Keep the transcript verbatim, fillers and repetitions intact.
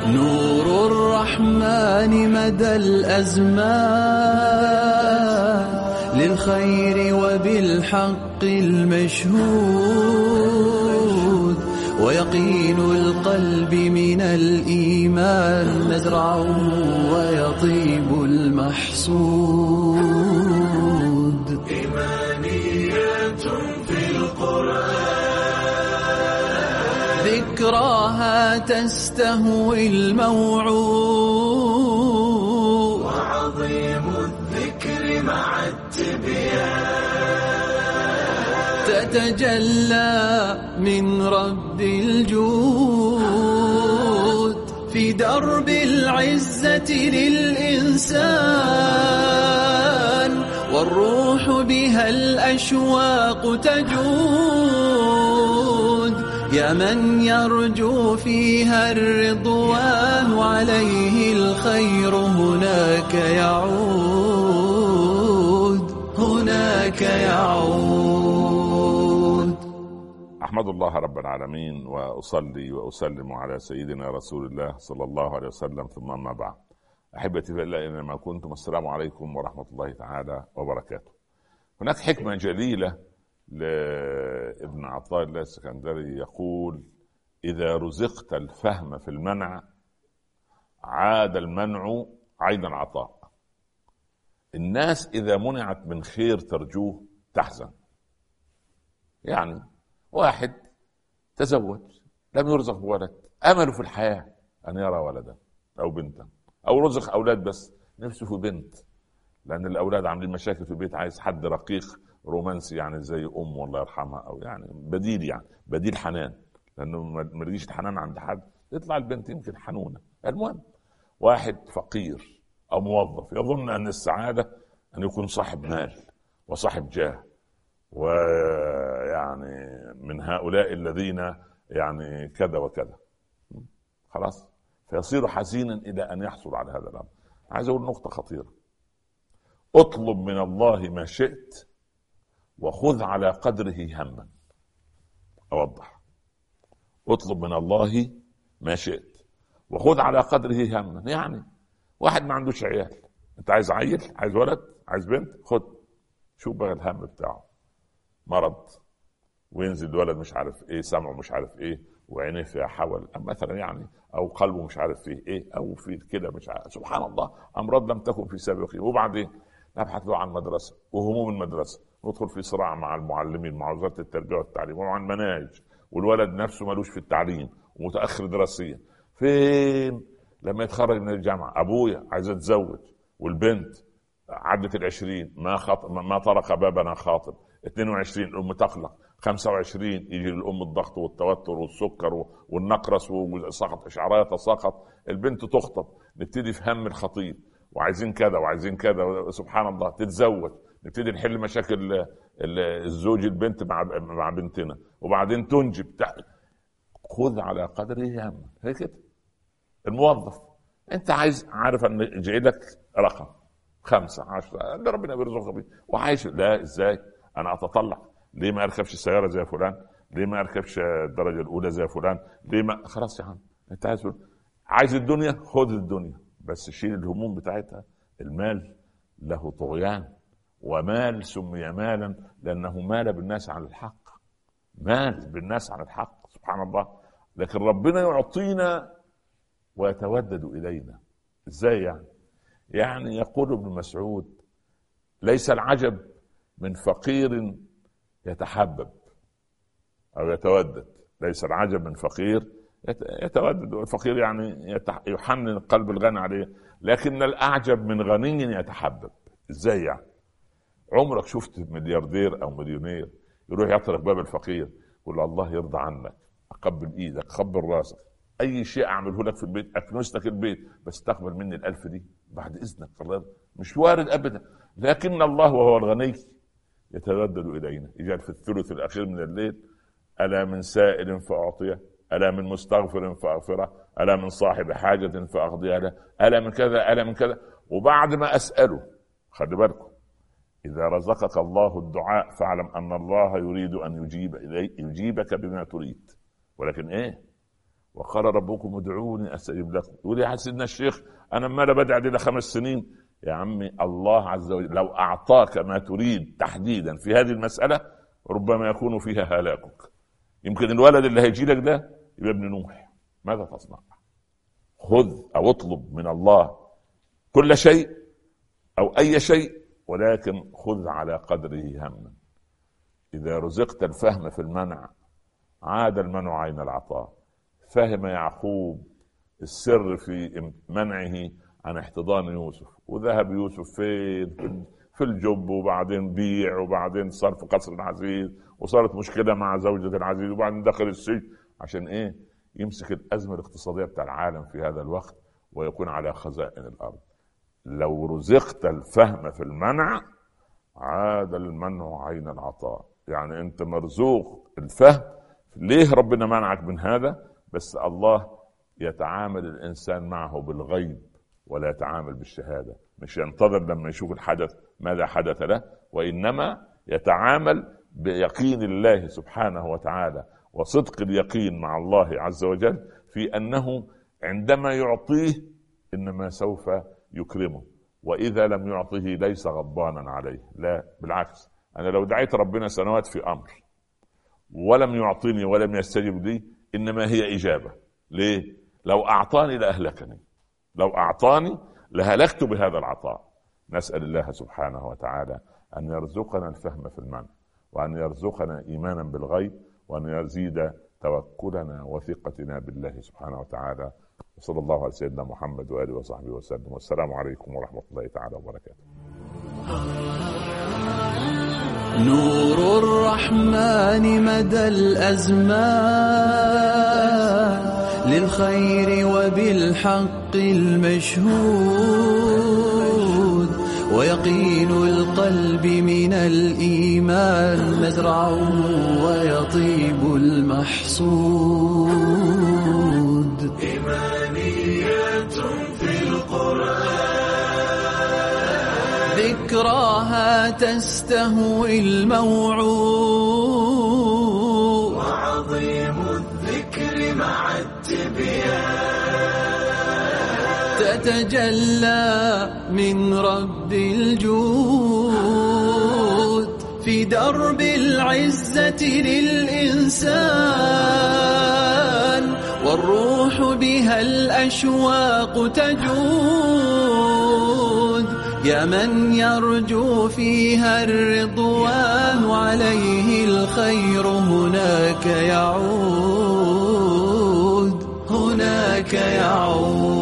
نور الرحمن مدى الأزمان للخير وبالحق المشهود، ويقين القلب من الإيمان نزرعه ويطيب المحصود. إيمانيات في القرآن ذكراها تستهوي الموعود، وعظيم الذكر مع التبيان تتجلى من رب الجود في درب العزة للإنسان، والروح بها الأشواق تجود. يا من يرجو فيها الرضوان عليه الخير هناك يعود، هناك يعود. أحمد الله رب العالمين، وأصلي وأسلم على سيدنا رسول الله صلى الله عليه وسلم، ثم ما بعد. أحبتي في الله، إنما كنتم، السلام عليكم ورحمة الله تعالى وبركاته. هناك حكمة جليلة لابن عطاء الله السكندري يقول: إذا رزقت الفهم في المنع عاد المنع عين العطاء. الناس إذا منعت من خير ترجوه تحزن. يعني واحد تزوج لم يرزق بولد، أمله في الحياة أن يرى ولدا أو بنتا، أو رزق أولاد بس نفسه في بنت، لأن الأولاد عاملين مشاكل في البيت، عايز حد رقيق رومانسي يعني زي أمه الله يرحمها، أو يعني بديل، يعني بديل حنان، لأنه ما يجيش الحنان عند حد يطلع البنت يمكن حنونة. المهم واحد فقير أو موظف يظن أن السعادة أن يكون صاحب مال وصاحب جاه، ويعني من هؤلاء الذين يعني كذا وكذا، خلاص فيصير حزينا إلى أن يحصل على هذا الأمر. عايز أقول نقطة خطيرة: اطلب من الله ما شئت وخذ على قدره هما. أوضح: اطلب من الله ما شئت وخذ على قدره هما. يعني واحد ما عندوش عيال، انت عايز عيل، عايز ولد، عايز بنت، خد. شوف بقى الهم بتاعه: مرض، وينزل الولد مش عارف ايه، سمعه مش عارف ايه، وعينيه فيها حول مثلا يعني، او قلبه مش عارف فيه ايه، او في كده مش عارف، سبحان الله، امراض لم تكن في سابقه. وبعدين نبحث له عن مدرسه وهموم المدرسه، ندخل في صراع مع المعلمين، مع وزاره التربيه والتعليم، ومع المناهج، والولد نفسه ملوش في التعليم ومتاخر دراسيا. فين لما يتخرج من الجامعه؟ ابويا عايز اتزوج، والبنت عدت العشرين ما خط... ما طرق بابنا خاطب، اثنين وعشرين الام تقلق، خمسة وعشرين يجي الام الضغط والتوتر والسكر والنقرس وسقط اشعارات سقط، البنت تخطب، نبتدي في هم الخطيب، وعايزين كذا وعايزين كذا، سبحان الله تتزوج، نبتدي نحل مشاكل الزوج البنت مع مع بنتنا، وبعدين تنجب. خذ على قدره هم. هي كده. الموظف انت عايز، عارف ان جايلك رقم خمسة عشرة اللي ربنا بيرزقك بيه، وعايش لا ازاي انا اتطلع؟ ليه ما اركبش السياره زي فلان؟ ليه ما اركبش الدرجه الاولى زي فلان؟ ليه ما خلاص يا عم انت عايز عايز الدنيا، خذ الدنيا، بس شيل الهموم بتاعتها. المال له طغيان، ومال سمي مالا لانه مال بالناس عن الحق، مال بالناس عن الحق، سبحان الله. لكن ربنا يعطينا ويتودد الينا. ازاي يعني؟ يعني يقول ابن مسعود: ليس العجب من فقير يتحبب او يتودد، ليس العجب من فقير يتودد، الفقير يعني يحنن قلب الغني عليه، لكن الاعجب من غني يتحبب. ازاي يعني؟ عمرك شفت ملياردير او مليونير يروح يطرق باب الفقير يقول الله يرضى عنك، اقبل ايدك، اقبل راسك، اي شيء اعمله لك في البيت، اكنس لك البيت، بس تقبل مني الالف دي بعد اذنك؟ مش وارد ابدا. لكن الله وهو الغني يتردد الينا، يجعل في الثلث الاخير من الليل: الا من سائل فاعطيه، الا من مستغفر فاغفره، الا من صاحب حاجه فاقضيها له، الا من كذا، الا من كذا. وبعد ما اساله، خلي بالكم، اذا رزقك الله الدعاء فاعلم ان الله يريد ان يجيب اليك، يجيبك بما تريد، ولكن ايه؟ وقال ربكم ادعوني استجب لكم. يقول يا سيدنا الشيخ انا ما بدعي دي لخمس سنين. يا عمي الله عز وجل لو اعطاك ما تريد تحديدا في هذه المساله ربما يكون فيها هلاكك. يمكن الولد اللي هيجي لك ده يبقى ابن نوح، ماذا تصنع؟ خذ او اطلب من الله كل شيء او اي شيء، ولكن خذ على قدره هما. اذا رزقت الفهم في المنع عاد المنع عين العطاء. فهم يعقوب السر في منعه عن احتضان يوسف، وذهب يوسف فين؟ في الجب، وبعدين بيع، وبعدين صار في قصر العزيز، وصارت مشكلة مع زوجة العزيز، وبعدين دخل السجن. عشان ايه؟ يمسك الأزمة الاقتصادية بتاع العالم في هذا الوقت ويكون على خزائن الأرض. لو رزقت الفهم في المنع عاد المنع عين العطاء. يعني انت مرزوق الفهم. ليه ربنا منعك من هذا؟ بس الله يتعامل الإنسان معه بالغيب ولا يتعامل بالشهادة. مش ينتظر لما يشوف الحدث ماذا حدث له، وإنما يتعامل بيقين الله سبحانه وتعالى وصدق اليقين مع الله عز وجل في أنه عندما يعطيه إنما سوف يكرمه، وإذا لم يعطه ليس غضبانا عليه. لا بالعكس، أنا لو دعيت ربنا سنوات في أمر ولم يعطيني ولم يستجب لي إنما هي إجابة. ليه؟ لو أعطاني لأهلكني، لو أعطاني لهلكت بهذا العطاء. نسأل الله سبحانه وتعالى أن يرزقنا الفهم في المنع، وأن يرزقنا إيمانا بالغيب، وأن يزيد توكلنا وثقتنا بالله سبحانه وتعالى. وصلى الله على سيدنا محمد وآله وصحبه وسلم، والسلام عليكم ورحمة الله تعالى وبركاته. نور الرحمن مدى الأزمان للخير وبالحق المشهود، ويقين القلب من الإيمان مزرعه ويطيب المحصود. إيمانيات في القرآن ذكراها تستهوي الموعود، وعظيم الذكر مع التبيان تتجلى من رب الجود في درب العزة للإنسان، والروح بها الأشواق تجود. يا من يرجو فيها الرضوان عليه الخير هناك يعود، هناك يعود.